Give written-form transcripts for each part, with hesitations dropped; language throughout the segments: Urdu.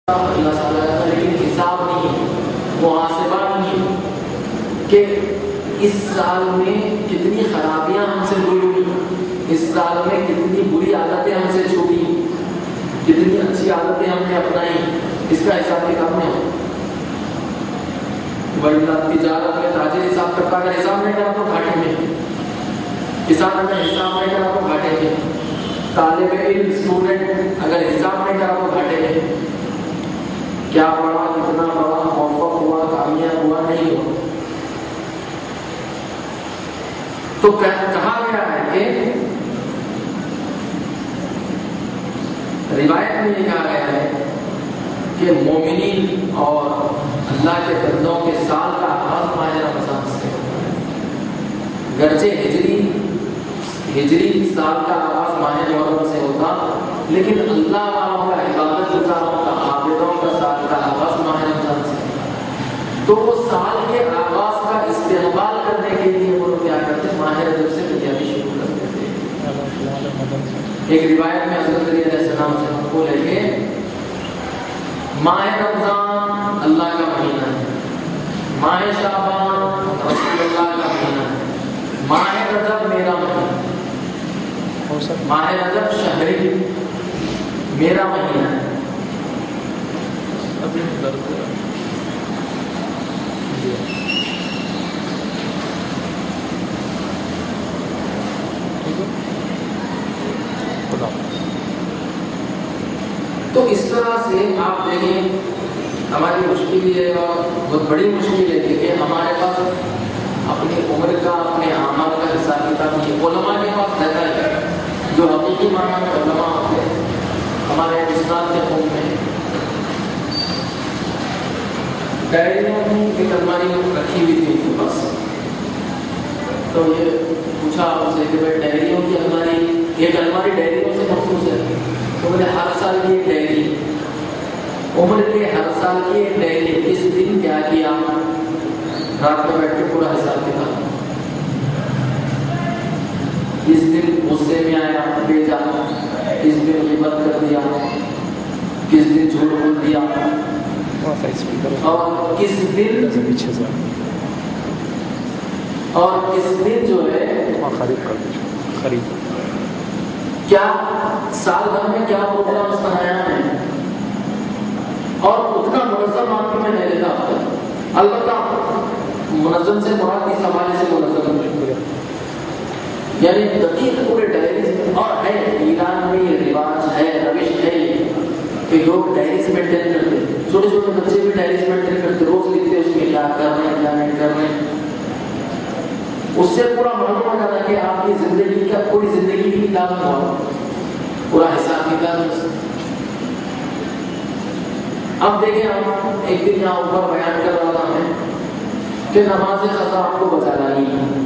اللہ تعالیٰ کا، لیکن حساب نہیں، محاسبہ نہیں کہ اس سال میں کتنی خرابیاں ہم سے دور ہوئی، اس سال میں کتنی بری عادتیں ہم سے چھوٹی، کتنی اچھی عادتیں ہم نے اپنائی، اس کا حساب کتاب نہیں ہو۔ تجارت میں تاجر حساب کرتا، اگر حساب نہیں کرا تو گھاٹے میں، کسان اگر حساب نہیں کرا تو گھاٹے میں، طالب علم اسٹوڈنٹ اگر حساب نہیں کرا تو گھاٹے میں، کیا پڑھا، کتنا پڑھا، موفق ہوا، کامیاب ہوا، نہیں ہوا۔ تو کہا گیا ہے کہ روایت میں یہ کہا گیا ہے کہ مومنین اور اللہ کے بندوں کے سال کا آغاز ماہ رمضان سے ہوتا ہے، گرچہ ہجری سال کا آغاز ماہ محرم سے ہوتا، لیکن اللہ والوں کا، عبادت گزاروں کا، عابدوں کا سال کا آغاز ماہ رمضان سے ہوتا۔ تو وہ سال کے آغاز کا استقبال کرنے کے لیے وہ کیا کرتے ہیں، ماہ رجب سے تیاری شروع کر دیتے ہیں۔ ایک روایت میں حضرت علی علیہ السلام سے ہم کو لے کے ماہ رمضان اللہ کا مہینہ ہے، ماہ شعبان رسول اللہ کا مہینہ ہے، ماہ رجب میرا مہینہ، ماہ رجب شہری میرا مہینہ ہے۔ تو اس طرح سے آپ دیکھیں ہماری مشکل یہ ہے، اور بہت بڑی مشکل ہے کہ ہمارے پاس اپنی عمر کا، اپنے اعمال کا حساب کتاب نہیں۔ علماء کے پاس رہتا ہے، جو حقیقی معنی میں علماء ہوتے ہیں ہمارے اسلام کے قوم میں، ڈائریوں کی ایک الماری رکھی ہوئی تھی ان کے پاس۔ تو یہ پوچھا ان سے کہ بھائی ڈائریوں کی الماری، ایک الماری ڈائریوں سے مخصوص ہے، تو بولے ہر سال کی ایک ڈائری، عمر کے ہر سال کی ایک ڈائری، کس دن کیا کیا، رات میں بیٹھ کے پورا حساب کتاب، کس دن غصے میں آیا بھیجا، کس دن غیبت کر دیا، کس دن جھوٹ بول دیا، اور کس دن جو ہے خرید کیا سال بھر میں کیا پروگرام بنایا ہے، اور اتنا منظم آپ کی میں نہیں دیتا آپ کو۔ البتہ منظم سے مراد اس حوالے سے منظم یعنی دقیق پورے ڈائریز، اور ہے ایران میں یہ رواج ہے، روش ہے کہ لوگ ڈائریز مینٹین کرتے، چھوٹے چھوٹے بچے بھی ڈائریز مینٹین کرتے، روز لکھتے اس میں کیا کر رہے ہیں کیا نہیں کر رہے ہیں۔ اس سے پورا معلوم ہو جاتا ہے کہ آپ کی زندگی کا، پوری زندگی کی کتاب ہوا، پورا حساب کتاب۔ اب دیکھیں ہم ایک دن یہاں اوپر بیان کر رہا تھا میں کہ نماز قضا آپ کو بچانا نہیں ہے۔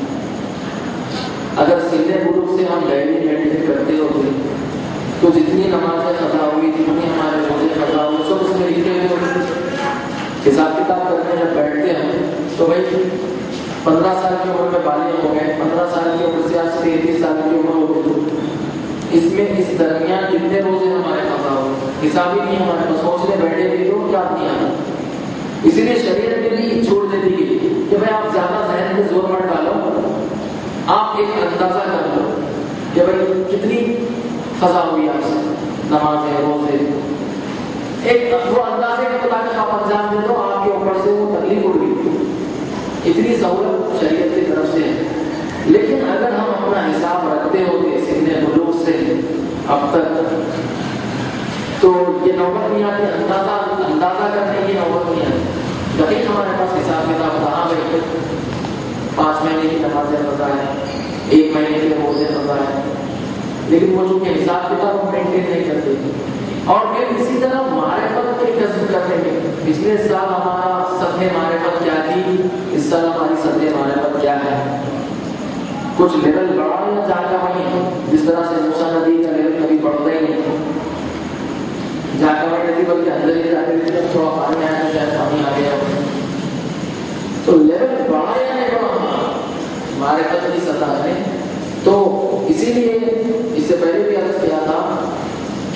اگر سیدھے ملک سے ہم ڈائری مینٹین کرتے ہوتے تو جتنی نمازیں قضا ہوئی، جتنی ہمارے روزے قضا ہوئے، سب اس میں لکھے ہوئے ہوتے۔ حساب کتاب کرنے جب بیٹھتے ہیں تو بھائی 15 سال کی عمر میں بالغ ہو گئے، 15 سال کی عمر سے آج 33 سال کی عمر ہو گئی، اس میں اس درمیان کتنے روزے ہمارے قضا ہوئے، حساب ہی نہیں ہمارے پاس، سوچنے بیٹھے بھی تو کیا دیا۔ اسی لیے شریعت میں بھی چھوڑ دے دی گئی کہ بھائی آپ زیادہ ذہن میں زور مت ڈالو، آپ ایک اندازہ کر لو کہ بھائی کتنی قضا ہوئی آپ سے، نمازیں، روزے، ایک وہ اندازے کے مطابق آپ انجام دے دو، آپ کے اوپر سے وہ تکلیف اڑ گئی۔ اتنی سہولت شریعت کی طرف سے ہے، لیکن اگر ہم اپنا حساب رکھتے ہوتے سن بلوغ سے اب تک، تو یہ نوبت نہیں آتی، اندازہ کرنے کی نوبت نہیں آتی۔ دقیق ہمارے پاس حساب کتاب کہاں گئے، 5 مہینے کی نمازیں قضا ہے، 1 مہینے کے روزے قضا ہے، لیکن وہ جو کہ حساب کتاب ہم مینٹین نہیں کرتے۔ اور پھر اسی طرح معرفت کے کسب کرنے میں، پچھلے سال ہمارا سطح معرفت کیا تھی، اس سال ہماری سطح معرفت کیا ہے، کچھ لیول بڑھا یا جاگا وہیں، جس طرح سے موسیٰ نبی کا لیول کبھی بڑھتا ہی نہیں، جاگا وہیں نبی بلکہ اندر ہی جاتے تھے، تھوڑا پانی آیا جائے، پانی آ گیا، تو لیول بڑھا یا نہیں بڑھا معرفت کی سطح میں۔ تو اسی لیے اس سے پہلے بھی عرض کیا تھا کہ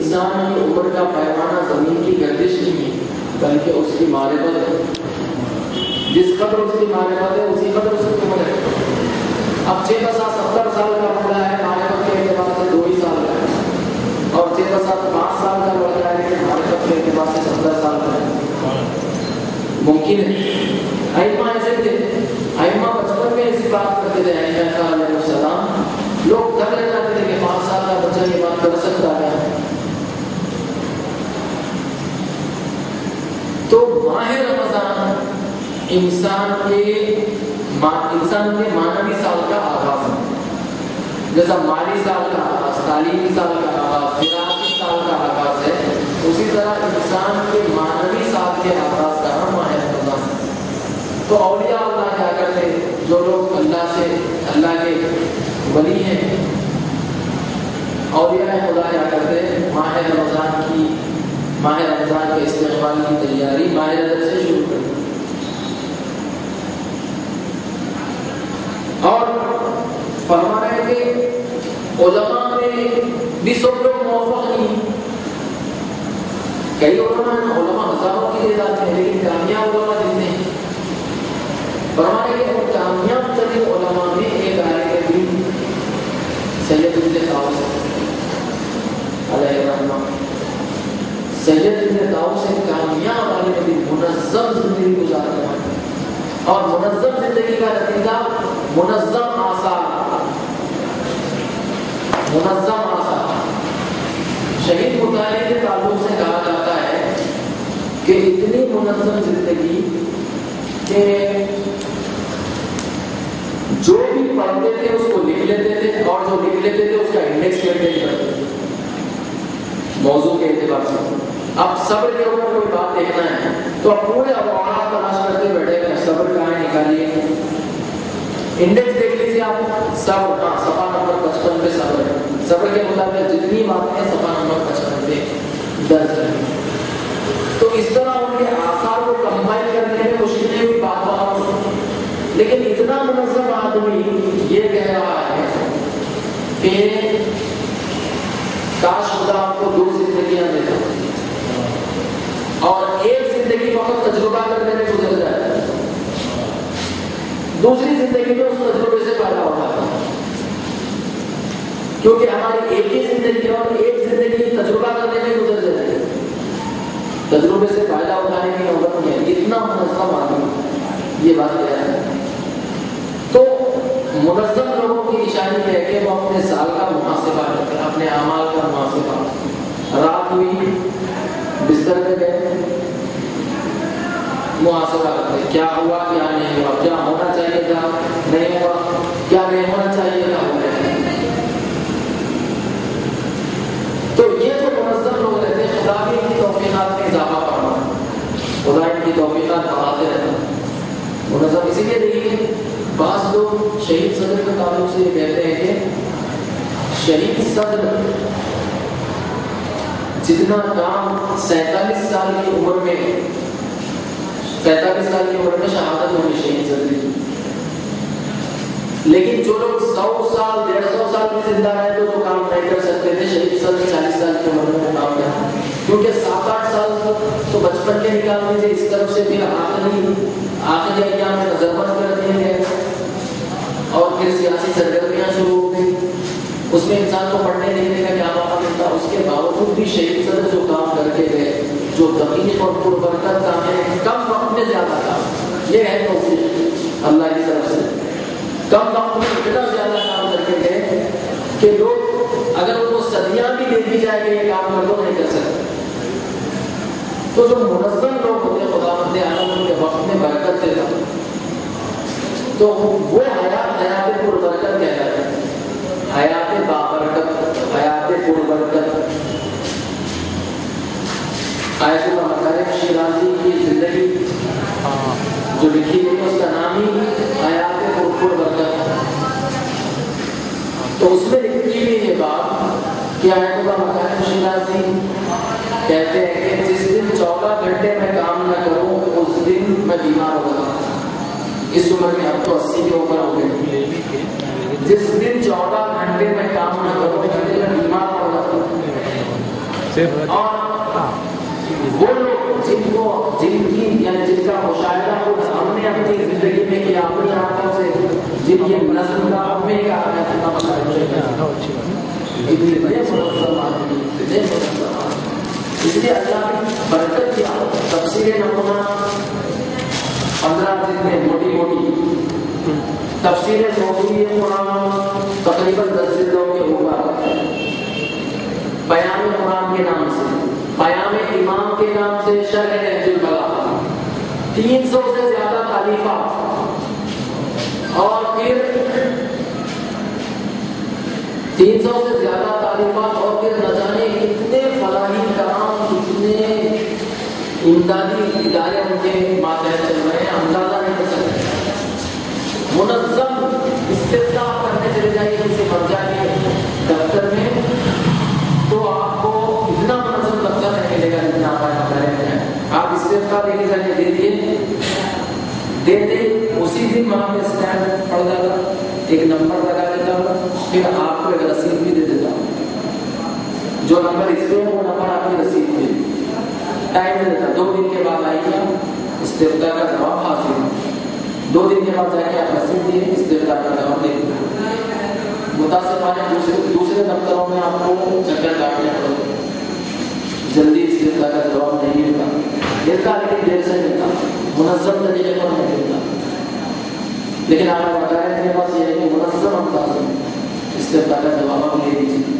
انسان کی عمر کا پیمانہ زمین کی گردش نہیں ہے بلکہ اس کی معرفت ہے. جس قدر اس کی معرفت ہے اسی قدر اس کی عمر ہے. اب 70 سال کا بڑا ہے معرفت کے اعتبار سے 2 ہی سال کا ہے, اور 5 سال کا لڑکا ہے کہ معرفت کے اعتبار سے 70 سال کا ہے. ممکن ہے. ائمہ ایسے تھے, ائمہ بچپن میں ایسی بات کرتے تھے. ائمہ علیہ السلام لوگ ڈر رہ جاتے تھے کہ 5 سال کا بچہ یہ بات کر سکتا ہے. تو ماہ رمضان انسان کے معنوی سال کا آغاز ہے. جیسا مالی سال کا آغاز, تعلیمی سال کا آغاز, فراقی سال کا آغاز ہے, اسی طرح انسان کے معنوی سال کے آغاز کا نام ماہ رمضان. تو اولیاء اللہ کیا کرتے, جو لوگ اللہ کے ولی ہیں, اولیاء خدا کیا کرتے, ماہ رمضان کے استقبال کی تیاری ماہ رجب سے شروع کرتے. اور فرما رہے ہیں کہ علماء میں بھی سب لوگ موفق نہیں. کئی علماء ہزاروں کی تعداد میں, لیکن کامیاب علماء جتنے ہیں. فرما رہے ہیں کہ کامیاب ترین علماء میں ایک آئے کہ سید ابن طاؤس علیہ الرحمہ. سید ابن طاؤس سے کامیاب عالم دین, منظم زندگی گزارنے والے, اور منظم زندگی کا نتیجہ منظم آثار. شہید مطالعے کے تعلق سے کہا جاتا ہے کہ اتنی منظم زندگی کہ جو بھی پڑھتے تھے اس کو لکھ لیتے تھے, اور جو لکھ لیتے تھے اس کا انڈیکس مینٹین کرتے تھے موضوع کے اعتبار سے. اب صبر کے اوپر کوئی بات دیکھنا ہے تو اب پورے ابواب تلاش کرتے بیٹھے گا, صبر کہاں ہے نکالیے, انڈیکس دیکھ لیجیے آپ. صبر, ہاں صفحہ نمبر 55 پہ صبر ہے. صبر کے مطابق جتنی باتیں صفحہ نمبر 55 پہ درج ہے. تو اس طرح ان کے آثار کو کمبائن کرنے میں مشکلیں بھی بات بات, لیکن اتنا منظم آدمی یہ کہہ رہا ہے کہ کاش خدا آپ کو 2 زندگیاں دیتا اور ایک زندگی فقط تجربہ کرنے میں گزر جائے, دوسری زندگی میں اس تجربے سے فائدہ اٹھاتا ہے. کیونکہ ہماری ایک ہی زندگی اور ایک زندگی تجربہ کرنے میں گزر جائے, تجربے سے فائدہ اٹھانے کی نوبت نہیں ہے. اتنا منظم آدمی یہ بات کہہ رہا ہے. تو منظم لوگوں کی نشانی ہے کہ وہ اپنے سال کا محاسبہ کرتے ہیں, اپنے اعمال کا محاسبہ. رات ہوئی, بستر پہ گئے, محاسبہ کرتے کیا ہوا کیا نہیں ہوا, کیا ہونا چاہیے کیا نہیں ہوا, کیا نہیں ہونا چاہیے کیا ہو گیا. تو یہ جو منظم لوگ رہتے ہیں خدا بھی ان کی توفیقات میں اضافہ کرنا, خدا ان کی توفیقات بڑھاتے رہتا ہے. منظم اسی لیے دیکھیے بعض لوگ شہید صدر کے تعلق سے یہ کہتے ہیں کہ شہید صدر جتنا کام 47 سال کی عمر میں شہادت ہوگی شہید صدر کی, لیکن جو لوگ 100 سال 150 سال بھی زندہ رہے تو جو کام نہیں کر سکتے تھے, شہید صدر 40 سال کی عمر میں کام کرتے ہیں. کیونکہ 7-8 سال تو بچپن کے نکالنے سے اس طرف سے پھر آخری ایام میں نظر بند کر دیے گئے, اور پھر سیاسی سرگرمیاں شروع ہو گئی. اس میں انسان کو پڑھنے لکھنے کا کیا موقع ملتا. اس کے باوجود بھی شہید صدر جو کام کر کے گئے, جو دقیق اور پربرکت کام ہے, کم وقت میں زیادہ کام, یہ ہے توفیق اللہ کی طرف سے. کم وقت میں اتنا زیادہ کام کر کے گئے کہ لوگ اگر ان کو صدیاں بھی دے دی جائے کہ یہ کام کر دو نہیں کر سکتے. تو جو منظم لوگ ہوتے ہیں خداوند عالم ان کے وقت میں برکت دیتا, تو وہ حیات پربرکت کہلاتے ہیں, حیات بابرکت, حیات پربرکت. آیت اللہ مکارم شیرازی کی زندگی جو لکھی گئی اس کا نام ہی حیات پربرکت. تو اس میں لکھی ہوئی یہ بات کہ آیت اللہ مکارم شیرازی کہتے ہیں کہ جس دن 14 گھنٹے میں کام نہ کروں اس دن میں بیمار ہو گیا. اس عمر میں اب تو 80 کے اوپر ہو گئے. جس دن 14 گھنٹے میں کام نہ کروں اس دن میں بیمار ہو گیا. اور وہ لوگ جن کا مشاہدہ ہم نے اپنی زندگی میں کیا، اپنی آنکھوں سے، جن کی نسل کا ہمیں کا اس لیے اللہ کی برکت کیا تفسیر نمونہ 15 دن میں موٹی تفسیر موضوعی قرآن تقریباً 10 دنوں کے اوپر، بیان قرآن کے نام سے، بیان امام کے نام سے، شرح نہج البلاغہ، 300 سے زیادہ تالیفات، اور پھر 300 سے زیادہ تالیفات، اور پھر نہ جانے کتنے فلاحی کام، کتنے امدادی ادارے ان کے ماتحت چل رہے ہیں، اندازہ نہیں کر سکتے۔ منظم استفتاء کرنے چلے جائیے کسی مرجع کے دفتر میں تو آپ کو اتنا منظم دفتر نہیں ملے گا جتنا آپ استفتاء لے کے جانے دے دیے، دیتے اسی دن وہاں پہ اسٹیمپ پڑ جاتا، ایک نمبر لگا دیتا ہوں، پھر آپ کو ایک رسید بھی دے دیتا ہوں، جو نمبر اس پہ وہ نمبر آپ کی رسید پہ، ٹائم دے دیتا، 2 دن کے بعد آئیے استفتاء کا جواب حاصل، 2 دن کے بعد جا کے آپ رسید دیے، استفتاء کا جواب دے دیں۔ متاسفانہ دوسرے دفتروں میں آپ کو چکر کاٹنے پڑے، جلدی استفتاء کا جواب نہیں ملتا، لیکن دیر سے ملتا، منظم طریقے پر نہیں ملتا، لیکن آپ بتا رہے ہیں میرے پاس یہ ہے کہ منظم انداز میں استفتاء کا جواب آپ لے لیجیے۔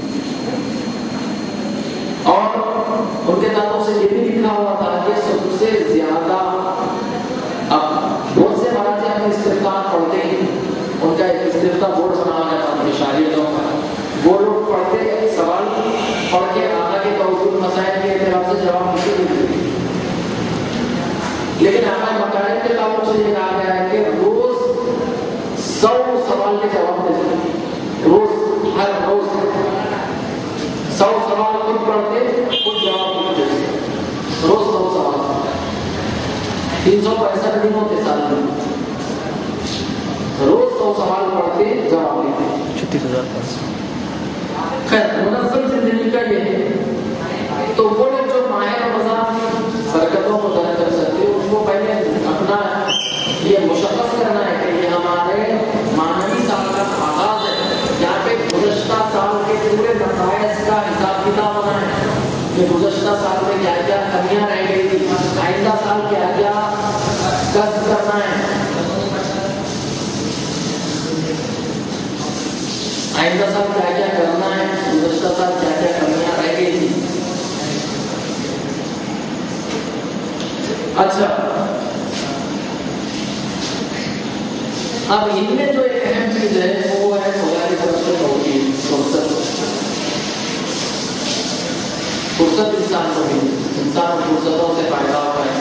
اور ان کے تعلق سے یہ بھی لکھا ہوا تھا کہ سب سے زیادہ اب بہت سے مراجع اپنے استفتاء پڑھتے ہیں، ان کا ایک استفتاء بورڈ بنایا جاتا ہے شاریتوں کا، وہ لوگ پڑھتے سوال پڑھ کے آگے کے توضیح مسائل کے اعتبار سے جواب مجھے دیتے، لیکن ہمارے مکارم کے تعلق سے یہ کہا گیا ہے کہ روز 100 سوال کے جواب دیتے ہیں، روز ہر روز 100 سوال خود پڑھتے خود جواب دیتے، روز 100 سوال، 365 دن ہوتے سال میں، روز 100 سوال پڑھتے جواب دیتے، 36,000۔ خیر منظم زندگی کا یہ ہے، تو وہ لوگ جو ماہ رمضان برکتوں کو درج کر سکتے ہیں، اس کو پہلے اپنا یہ مشخص کرنا ہے کہ یہ ہمارے معنوی سال کا آغاز ہے، یہاں پہ گزشتہ سال کے پورے نتائج کا حساب کتاب ہونا ہے کہ گزشتہ سال میں کیا کیا کمیاں رہ گئی تھی، آئندہ سال کیا کیا کسب کرنا ہے، آئندہ سال کیا کیا کرنا ہے، گزشتہ سال کیا کیا کمیاں رہ گئی تھی۔ اچھا، اب ان میں جو ایک اہم چیز ہے وہ ہے خدا کی طرف سے ہوگی فرصت، فرصت انسان کو بھی، انسان فرصتوں سے فائدہ ہوتا ہے۔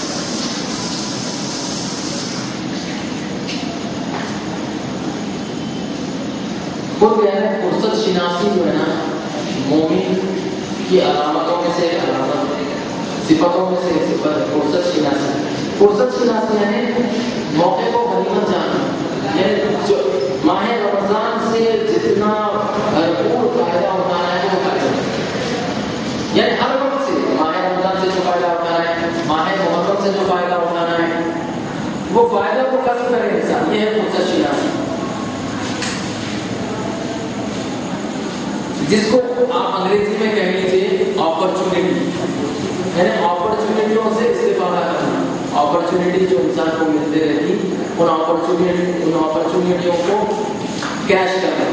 خود کہہ رہے ہیں فرصت شناسی جو ہے نا مومن کی علامتوں میں سے علامت، صفتوں میں سے صفت ہے فرصت شناسی۔ فرصت شناسی یعنی موقع کو غنیمت جاننا، یعنی جو ماہ رمضان سے جتنا بھرپور فائدہ اٹھانا ہے وہ فائدہ، یعنی ہر وقت سے ماہ رمضان سے جو فائدہ اٹھانا ہے، ماہ محرم سے جو فائدہ اٹھانا ہے، وہ فائدہ کو کسب کرے انسان، یہ ہے فرصت شناسی، جس کو آپ انگریزی میں کہہ لیجیے اپرچونٹی، یعنی اپرچونٹیوں سے استفادہ کرنا، اپرچونٹی جو انسان کو ملتے رہتی ان اپرچونٹیوں کو کیش کرنا۔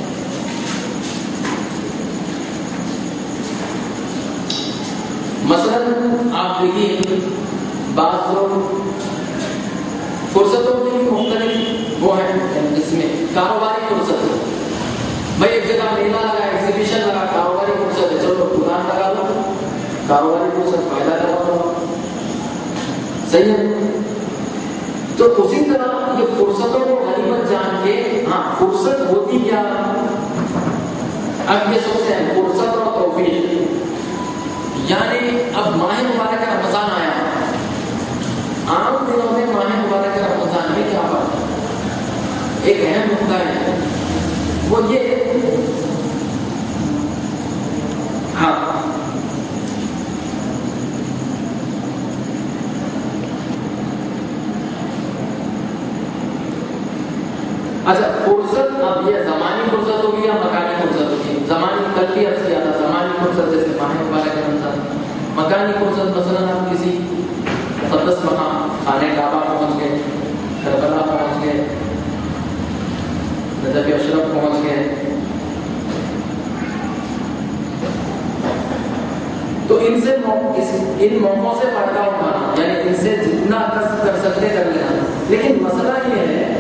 مثلا آپ دیکھیے بعض لوگ فرصتوں کی مختلف وہ ہیں، اس میں کاروباری فرصت، بھائی ایک جگہ میلہ لگا، ایگزیبیشن لگا، کاروباری فرصت ہے، چلو دکان لگا لو، کاروباری فرصت، فائدہ کروا لو، صحیح ہے۔ تو اسی طرح یہ فرصتوں کو غنیمت جان کے، ہاں فرصت ہوتی کیا، اب یہ سوچتے ہیں فرصت اور توفیق، یعنی اب ماہ مبارک رمضان آیا، عام دنوں میں ماہ مبارک رمضان میں کیا فرق ہے، ایک اہم نقطہ ہے وہ یہ، ہاں اچھا فرصت، اب یہ زمانی فرصت ہوگی یا مکانی فرصت ہوگی؟ زمانی کل بھی عرض کیا تھا، زمانی فرصت جیسے ماہ مبارک رمضان. مکانی فرصت مثلا آپ کسی مقدس مقام خانہ کعبہ پہنچ گئے، کربلا پہنچ گئے، نجف اشرف پہنچ گئے، تو ان سے ان موقعوں سے فائدہ اٹھانا، یعنی ان سے جتنا کر سکتے کر لینا. لیکن مسئلہ یہ ہے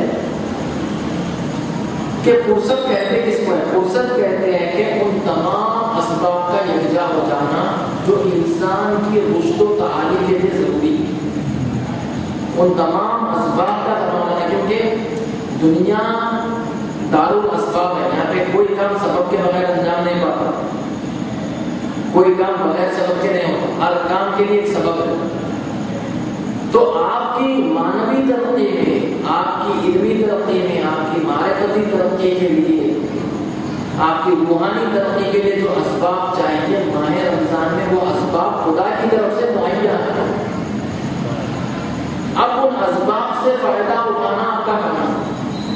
کہ فرصت کہتے کس کو ہے؟ فرصت کہتے ہیں کہ ان تمام اسباب کا یکجا ہو جانا جو انسان کی رشد و تعالی کے لیے ضروری ہے. ان تمام اسباب کا تمام ہے، کیونکہ دنیا دارالاسباب ہے. یہاں پہ کوئی کام سبب کے بغیر انجام نہیں پاتا، کوئی کام بغیر سبب کے نہیں ہوتا، ہر کام کے لیے ایک سبب ہے. تو آپ کی معنوی ترقی میں، آپ کی علمی ترقی میں، آپ کی معرفتی ترقی کے لیے، آپ کی روحانی ترقی کے لیے جو اسباب چاہیے ماہ رمضان میں، وہ اسباب خدا کی طرف سے مہیا ہے. اب ان اسباب سے فائدہ اٹھانا آپ کا کام ہے.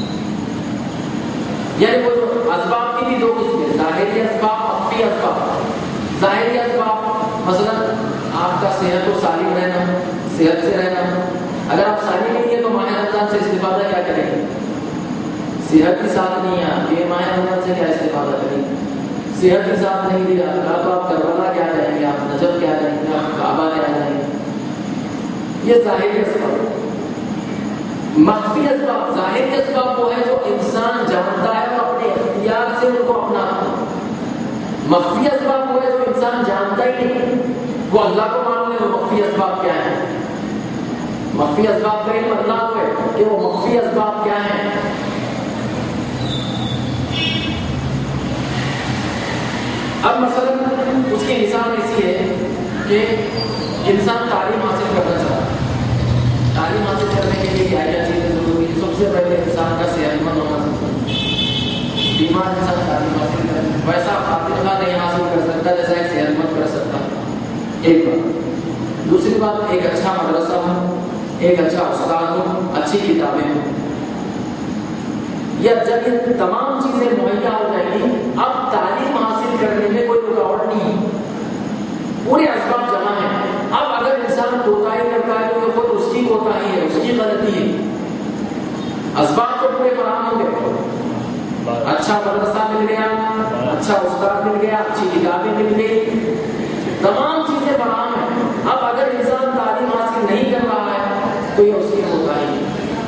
یعنی وہ جو اسباب کی بھی دو قسمیں، ظاہری اسباب، مخفی اسباب. ظاہری اسباب مثلا آپ کا صحت و سالم رہنا، صحت سے رہنا. اگر آپ سالم نہیں ہے تو ماہ رمضان سے استفادہ کیا کریں گے؟ صحت ہی ساتھ نہیں ہے، یہ ماہ رمضان سے کیا استفادہ کریں گے؟ صحت ہی ساتھ نہیں دیا، یا تو آپ کربلا کیا جائیں گے، آپ نجف کیا جائیں گے، آپ کعبہ کیا جائیں گے. یہ ظاہری اسباب. مخفی اسباب، ظاہری اسباب وہ ہے جو انسان جانتا ہے اور اپنے اختیار سے ان کو اپناتا ہے. مخفی اسباب وہ ہے جو انسان جانتا ہی نہیں، وہ اللہ کو معلوم ہے وہ مخفی اسباب کیا ہیں. مخفی اسباب کا علم اللہ کو ہے کہ وہ مخفی اسباب کیا ہیں. اب مثلا اس کی مثال ایسی ہے کہ انسان تعلیم حاصل کرنا چاہتا ہے. تعلیم حاصل کرنے کے لیے کیا کیا چیزیں ضروری ہے؟ سب سے پہلے انسان کا صحت مند ہونا ضروری ہے. بیمار انسان تعلیم حاصل کرے ویسا فاتح نہیں حاصل کر سکتا جیسا ایک صحت مند کر سکتا. ایک بات. دوسری بات، ایک اچھا مدرسہ ہو، ایک اچھا استاد ہو، اچھی کتابیں ہوں. یا جب یہ تمام چیزیں مہیا ہو جائیں گی، اب تعلیم حاصل کرنے میں کوئی رکاوٹ نہیں ہے، پورے اسباب جمع ہیں. اب اگر انسان کوتاہی کرتا ہے تو یہ خود اس کی کوتاہی ہے، اس کی غلطی ہے. اسباب تو پورے فراہم ہو گئے. اچھا مدرسہ مل گیا، اچھا استاد مل گیا، اچھی کتابیں مل گئی، تمام چیزیں فراہم ہیں. اب اگر انسان تعلیم حاصل نہیں کر رہا ہے تو یہ اس کی کوتاہی ہے.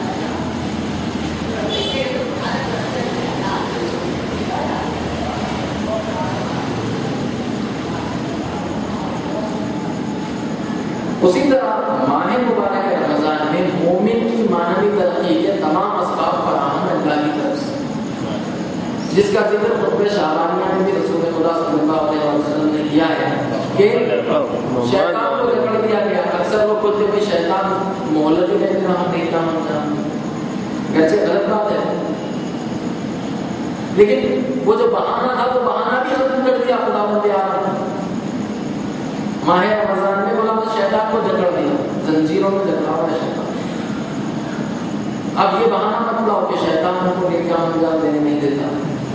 اسی طرح ماہ مبارک رمضان میں مومن کی معنوی ترقی کے تمام اسباب فراہم ہیں اللہ کی طرف سے، جس کا ذکر خطبہ شعبانیہ میں بھی رسول خدا صلی اللہ علیہ وسلم نے کیا ہے کہ شیطان کو جکڑ دیا گیا. اکثر لوگ بولتے ہیں شیطان مہلت ہی دیتے رہا، نہیں کام گرچہ غلط بات ہے، لیکن وہ جو بہانہ تھا وہ بہانہ بھی ختم کر دیا خدا بندے آدم. ماہ رمضان میں بولا تو شیطان کو جکڑ دیا، زنجیروں میں جکڑا ہوا ہے شیطان. اب یہ بہانہ مت لاؤ کہ شیطان کو نیک کام انجام دینے نہیں دیتا.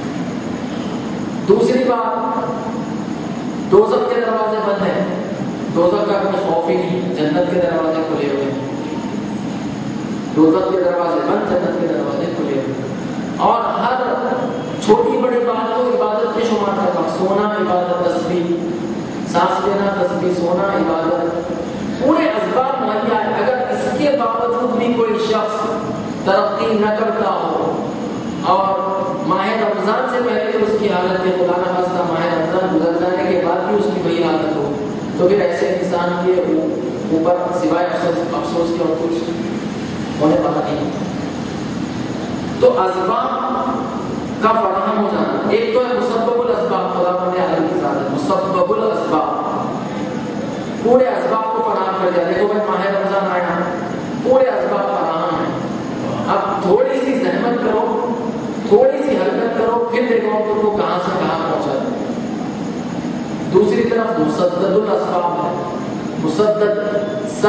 دوسری بات، دوزخ کے دروازے بند ہیں، دوزخ کا کوئی خوف ہی نہیں، جنت کے دروازے کھلے ہوئے ہیں. دوزخ کے دروازے بند، جنت کے دروازے کھلے ہوئے ہیں. اور ہر چھوٹی بڑی بات کو عبادت میں شمار کرنا. سونا عبادت، تسبیح، سانس لینا تسبیح، سونا عبادت، پورے اسباب مہیا ہے. اگر اس کے باوجود بھی کوئی شخص ترقی نہ کرتا ہو اور ماہ رمضان سے پہلے تو اس کی حالت ہے، خدا نہ خواستہ ماہ رمضان گزر جانے کے بعد بھی اس کی وہی حالت ہو، تو پھر ایسے انسان کے اوپر سوائے افسوس کے اور کچھ ہونے والا نہیں. تو اسباب کا فراہم ہو جانا، ایک تو ہے مسبب الاسباب، خدا بندے عالم کی ذات ہے مسبب الاسباب، پورے اسباب کو فراہم کر دیا. دیکھو بھائی ماہ رمضان آیا، پورے اسباب فراہم ہیں. اب تھوڑی سی زحمت کرو، تھوڑی سی حرکت کرو، پھر دیکھو تم کو کہاں سے کہاں پہنچا دے. دوسری طرف مسدد الاسباب ہے،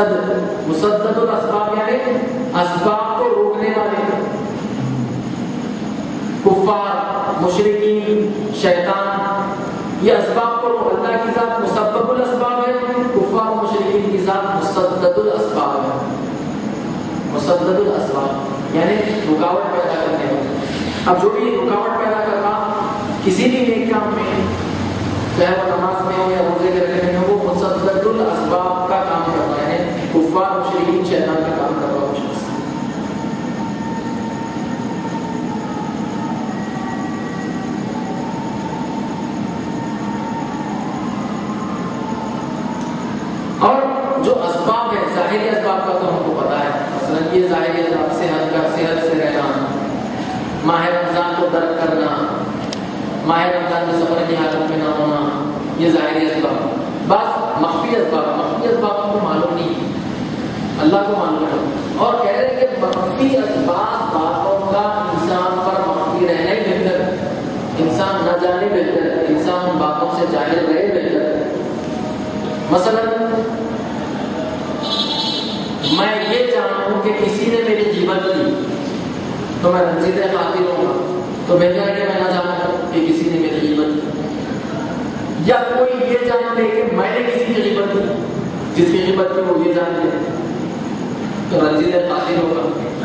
مسدد الاسباب یعنی اسباب کو روکنے والے. مشرکین، شیطان، یہ اسباب کو اللہ کی ذات مسبب الاسباب ہے، کفار مشرکین کی ذات مسدد الاسباب ہے. مسدد الاسباب یعنی رکاوٹ پیدا کرنے والا. اب جو بھی رکاوٹ پیدا کرنا کسی بھی نیک کام میں، چاہے وہ نماز میں ہو یا روزے کے رکھنے میں ہو، وہ مسدد الاسباب کا کام کرنا ہے، کفار مشرکین شیطان کا کام کر رہا ہو شخص. اور جو اسباب ہے ظاہری اسباب کا تو ہم کو پتا ہے، مثلا یہ ظاہری اسباب صحت سے رہنا، ماہ رمضان کو درک کرنا، ماہ رمضان میں سفر کی حالت میں نہ ہونا، یہ ظاہری اسباب. بعض مخفی اسباب کو معلوم نہیں، اللہ کو معلوم ہے. اور کہہ رہے ہیں کہ مخفی اسباب باتوں کا انسان پر مخفی رہنا ہی بہتر ہے، انسان نہ جانے بہتر ہے، انسان ان باتوں سے جاہل رہے بہتر ہے. مثلا میں یہ جانوں کہ کسی نے میری غیبت کی تو میں رنجیدہ خاطر ہوں گا، تو بہتر ہے کہ میں نہ جانوں کہ کسی نے میری غیبت کی. یا کوئی یہ جان لے کہ میں نے کسی کی غیبت کی، جس کی غیبت کی وہ یہ جان لے تو رنجیدہ خاطر ہوگا،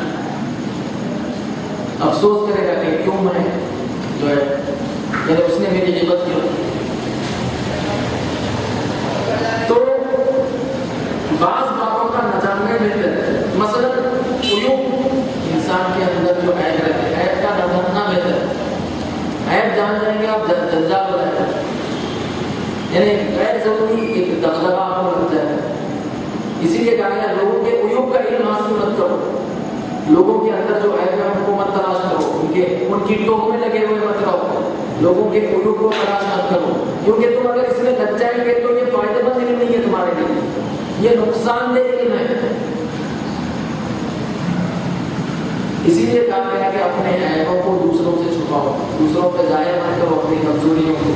افسوس کرے گا کہ کیوں میں جو ہے یعنی اس نے میری غیبت کی. تو بعض باتوں کا نہ جاننے بہتر ہے. مثلا عیوب انسان کے اندر جو عیب رہتے ہیں، عیب کا نہ جاننا بہتر ہے. عیب جان جائیں گے آپ جنجال ہو جائے گا، یعنی غیر ضروری ایک دغدغہ آپ کو لگ جائے گا. اسی لیے کہا گیا لوگوں کے عیوب کا علم حاصل مت کرو، لوگوں کے اندر جو عیب ہے ان کو مت تلاش کرو، ان کی ٹوک میں لگے ہوئے مت رہو، لوگوں کے عیوب کو تلاش مت کرو، کیونکہ تم اگر اس میں لگ جائیں گے تو یہ فائدہ مند علم نہیں ہے تمہارے لیے، یہ نقصان دہ علم ہے. اسی لیے کہا گیا کہ اپنے عیبوں کو دوسروں سے چھپاؤ، دوسروں پہ ظاہر مت کرو اپنی کمزوریوں کو.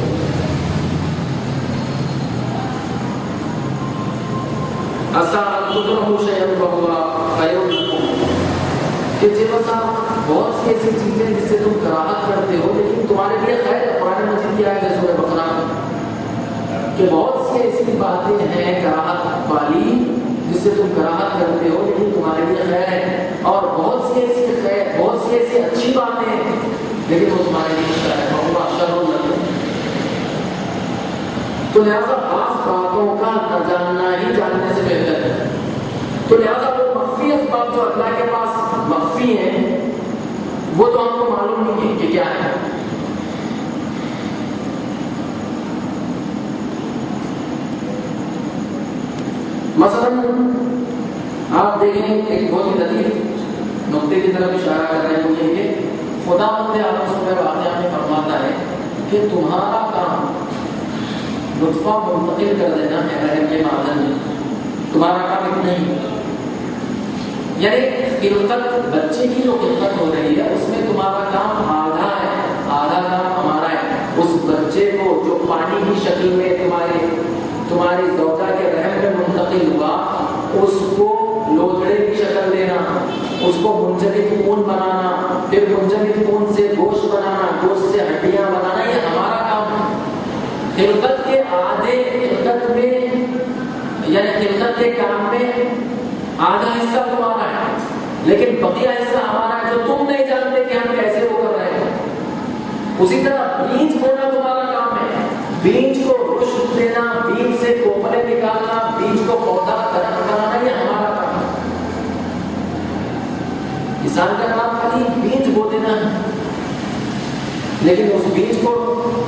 کہ بہت سی ایسی چیزیں جس سے تم کراہت کرتے ہو لیکن تمہارے لیے خیر ہے. قرآن مجید کی آیت ہے سورہ بقرہ کہ بہت سی ایسی باتیں ہیں کراہت والی جس سے تم کراہت کرتے ہو لیکن تمہارے لیے خیر ہے، اور بہت سی ایسی اچھی باتیں ہیں لیکن وہ تمہارے لیے خیر ہے. تو لہٰذا بعض باتوں کا نہ جاننا ہی جاننے سے بہتر ہے. تو لہٰذا وہ مخفی اسباب جو اللہ کے پاس مخفی ہیں وہ تو ہم کو معلوم نہیں ہے کہ کیا ہے. مثلا آپ دیکھیں ایک بہت ہی لطیف نقطے کی طرف اشارہ کر رہے ہیں، وہ یہ کہ خدا مند عالم سورہ واقعہ میں فرماتا ہے کہ تمہارا کام نطفہ منتقل کر دینا ہے رحم کے معدن میں، تمہارا کام اتنا ہی. یعنی خلقت بچے کی جو خلقت ہو رہی ہے اس میں تمہارا کام آدھا ہے، آدھا کام ہمارا ہے. اس بچے کو جو پانی کی شکل میں تمہاری زوجہ کے رحم میں منتقل ہوا، اس کو لوتھڑے کی شکل دینا، اس کو منجمد خون بنانا، پھر منجمد خون سے گوشت بنانا، گوشت سے ہڈیاں بنانا، یہ ہمارا کام ہے. خلقت کے آدھے خلقت میں یعنی خلقت کے کام میں آدھا حصہ تمہارا ہے لیکن بقیہ حصہ ہمارا ہے جو تم نہیں جانتے کہ ہم کیسے وہ کر رہے ہیں. اسی طرح بیج بونا تمہارا کام ہے، بیج کو رشد دینا، بیج سے کوپلے نکالنا، بیج کو پودا بنانا، یہ ہمارا کام ہے. کسان کا کام خالی بیج بو دینا ہے لیکن اس بیج کو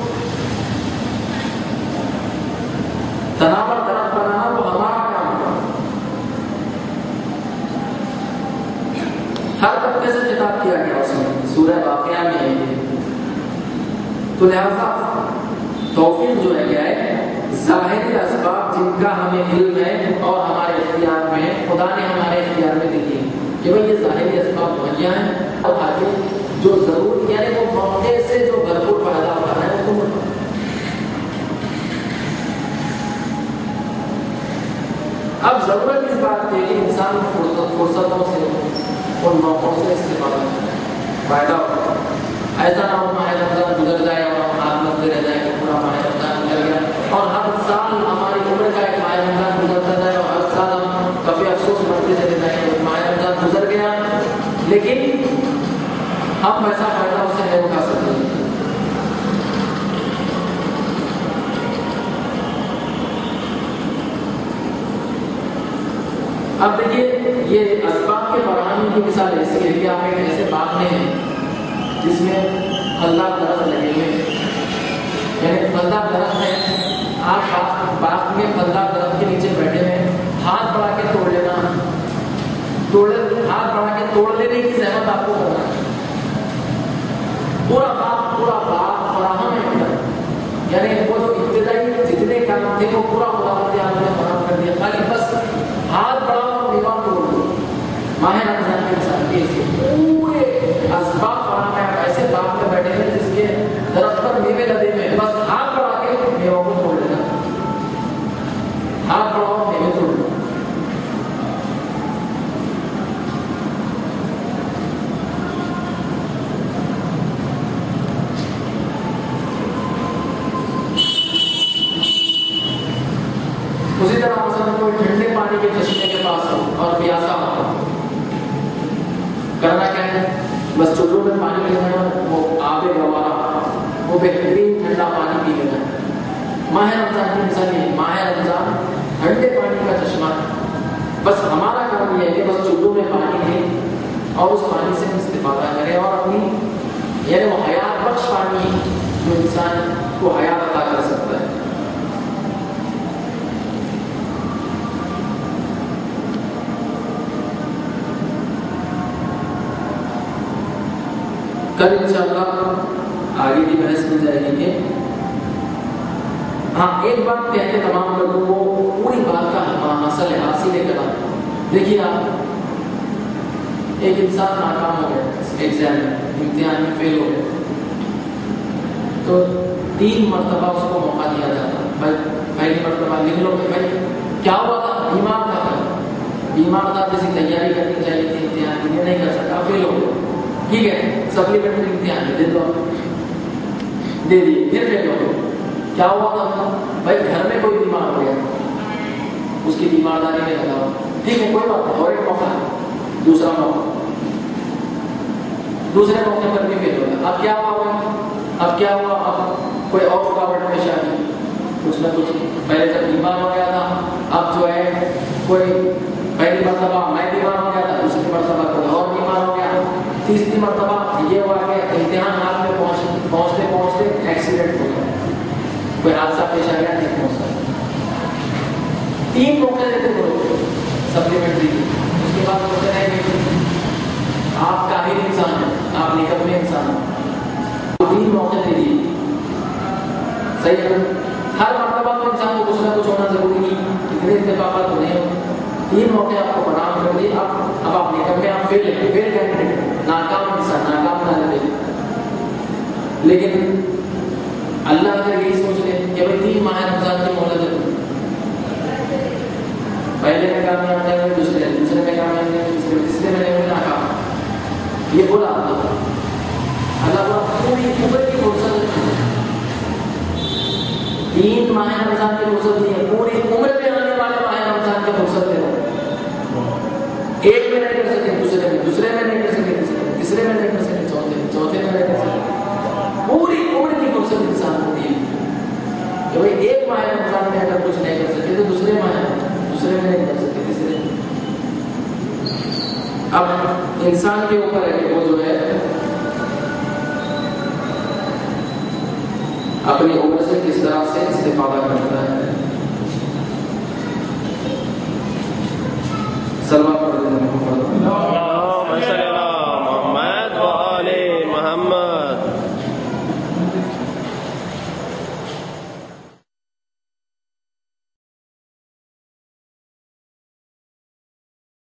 تناور درخت بنانا وہ ہمارا کام ہے. ہر طبقے سے خطاب کیا گیا اس میں سورہ واقعہ میں ہے. تو لہذا توفیق جو ہے کیا ہے، ظاہری اسباب جن کا ہمیں علم ہے اور ہمارے اختیار میں ہے، خدا نے ہمارے اختیار میں دی ہے کہ بھائی یہ ظاہری اسباب مہیا ہیں، اور آگے جو ضرور یعنی وہ موقع سے جو بھرپور فائدہ اٹھانا ہے وہ تم. اب ضرورت اس بات کی کہ انسان فرصتوں سے ان موقعوں سے استفادہ کرے، فائدہ اٹھائے. ایسا نہ ہو ماہ رمضان گزر لیکن ہم ویسا فائدہ اس سے نہیں اٹھا سکتے. اب دیکھیے یہ اسباب کے فراہمی کی مثال ایسی ہے کہ آپ ایک ایسے باغ میں ہیں جس میں پھلدار درخت لگے ہوئے ہیں، یعنی پھلدار درخت ہے، آپ باغ میں پھلدار درخت کے نیچے بیٹھے ہیں، ہاتھ بڑھا کے توڑ لینا، ہاتھ بڑھا کے توڑ لینے کی زحمت آپ کو کرنا ہے. پورا باغ فراہم ہے، یعنی وہ جو ابتدائی جتنے کام تھے وہ پورا خدا نے آپ نے فراہم کر دیا، خالی بس ہاتھ بڑھاؤ اور دیوار توڑ دو. ماہ رمضان کے مثال کے پورے اسباب فراہم ہے، آپ ایسے باغ میں بیٹھے ہیں جس کے درخت پر میوے لدے ہوئے ہیں، بس ہاتھ بڑھا کے میووں کو توڑ لینا، ہاتھ بڑھاؤ میوے توڑ دو. اسی طرح مثلا کوئی ٹھنڈے پانی کے چشمے کے پاس ہو اور پیاسا ہو، کرنا کیا ہے؟ بس چلو میں پانی لینا ہے، وہ آب گوارا، وہ بہترین ٹھنڈا پانی پی لینا ہے. ماہ رمضان کی مثال یہ، ماہ رمضان ٹھنڈے پانی کا چشمہ ہے. بس ہمارا کام یہ ہے کہ بس چلو میں پانی لیں اور اس پانی سے استفادہ کریں اور اپنی یعنی وہ حیات بخش پانی جو انسان کو حیات عطا کر سکتا ہے. کل انشاءاللہ آگے کی بحث مل جائے گی کہ ہاں ایک بات کہہ کے تمام کر دوں، وہ پوری بات کا حاصل ہے کرنا. دیکھیے آپ، ایک انسان ناکام ہو گیا ایگزام میں، امتحان میں فیل ہو گیا، تو 3 مرتبہ اس کو موقع دیا جاتا. بھائی پہلی مرتبہ لکھ لو کہ بھائی کیا ہوا تھا، بیمار تھا جیسی تیاری کرنی چاہیے تھی امتحان کی، نہیں کر سکا، فیل ہو گیا، ٹھیک ہے، سپلیمنٹری امتحان دے دو، دے دیے، پھر فیل ہو گیا. کیا ہوا تھا بھائی، گھر میں کوئی بیمار ہو گیا، اس کی بیمارداری میں لگا ہوا، ٹھیک ہے کوئی بات نہیں، اور ایک موقع، دوسرا موقع، دوسرے موقع پر بھی فیل ہو گیا. اب کیا ہوا، اب کوئی اور رکاوٹ پیش آ گئی، کچھ نہ کچھ. پہلے جب بیمار ہو گیا تھا، اب جو ہے کوئی پہلی مرتبہ میں بیمار ہو گیا تھا، دوسری مرتبہ کوئی اور بیمار ہو گیا، تیسری مرتبہ یہ ہوا کہ امتحان ہال میں پہنچتے پہنچتے ایکسیڈنٹ ہو گیا، کوئی حادثہ پیش آ گیا، نہیں پہنچ سکتا. 3 موقع دیتے کرو سپلیمنٹری کی. اس کے بعد ہوتے ہیں کہ آپ کاہل انسان ہیں، آپ نکمے انسان ہیں، 3 موقع دے دیے، صحیح ہے. ہر مرتبہ تو انسان کو کچھ نہ کچھ ہونا ضروری نہیں، اتنے اتفاقات تو نہیں ہو. 3 موقع آپ کو فراہم کر دیے، اب آپ نکمے، آپ فیل کینڈیڈیٹ، ناکام انسان، ناکام طالب علم. لیکن اللہ اگر یہی سوچ لے کہ بھائی 3 ماہ رمضان کی مہلت ہے، پہلے میں کامیاب نہیں ہوئے، دوسرے میں کامیاب نہیں ہوئے، تیسرے میں نہیں ہوئے، ناکام، یہ بولا اللہ پوری عمر کی فرصت، 3 ماہ رمضان کی فرصت نہیں ہے، پوری عمر میں آنے والے ماہ رمضان کی فرصت ہے. ایک میں نہیں کر سکے، دوسرے میں نہیں کر سکے، تیسرے میں نہیں کر سکے، چوتھے میں نہیں کر سکے. پوری عمر کی فرصت انسان کو دی کہ بھائی ایک ماہ رمضان میں اگر کچھ نہیں کر سکے تو دوسرے میں نہیں کر سکے، تیسرے. اب انسان کے اوپر ہے کہ وہ جو ہے اپنی عمر سے کس طرح سے استفادہ کرتا ہے. سلام